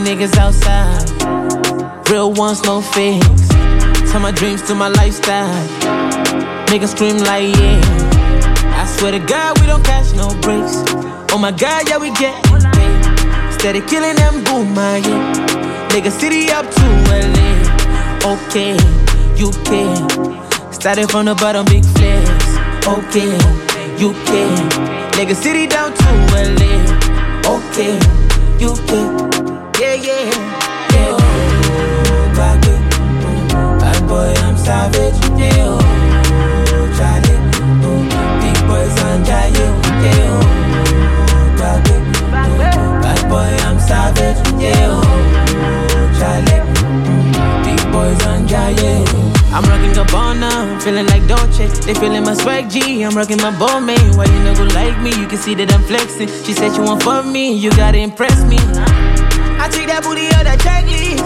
niggas outside, real ones, no fakes. Turn my dreams to my lifestyle. Niggas scream like yeah. I swear to God we don't catch no breaks. Oh my God, yeah we get paid. Steady killing them, boom, my yeah. Nigga city up to LA. Okay, UK. Started from the bottom, big flex. Okay, UK. Nigga city down to LA. Okay, UK. Yeah, yeah, yeah. Oh, bad boy, I'm savage. Yeah, oh, Charlie. Oh, big boys on Jayo. Yeah, oh, bad boy, I'm savage. Yeah, oh, Charlie. Big boys on Jayo. I'm rocking Gabbana, feeling like Dolce. They feeling my swag G, I'm rocking my ball main. Why you not go like me? You can see that I'm flexing. She said you want for me, you gotta impress me. I take that booty on that checklist.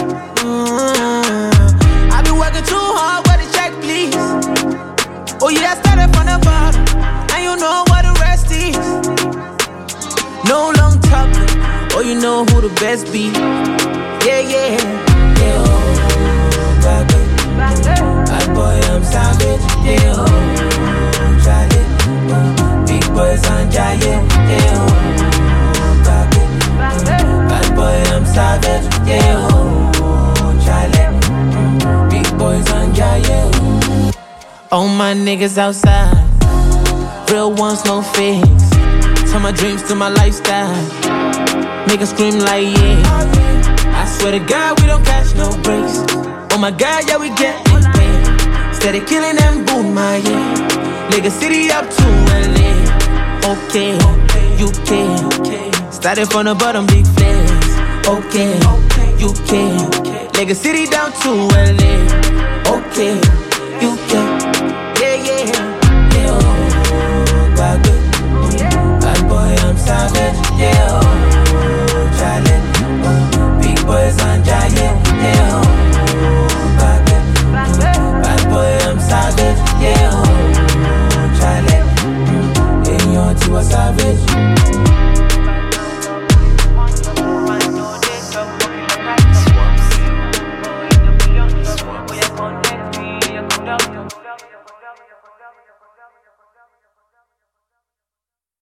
I been working too hard, where the check please? Oh yeah, I started from the bottom, and you know what the rest is. No long talking, oh you know who the best be. Yeah, yeah, yeah, oh, bad boy, I'm savage. Yeah, oh, Charlie. Oh, big boys on Jayo. Yeah, oh, bad boy, I'm savage. Yeah, oh, Charlie. Big boys on Jayo. All my niggas outside, real ones, no fakes. Turn my dreams to my lifestyle. Make 'em scream like yeah. I swear to God we don't catch no breaks. Oh my God, yeah we get paid. Steady killing them, boom, my yeah. Nigga city up to LA. Okay, UK. Started from the bottom, big flex. Okay, UK. Nigga city down to LA. Okay, UK. Yeah, yeah, yeah. Oh, bad boy, I'm savage. Yeah.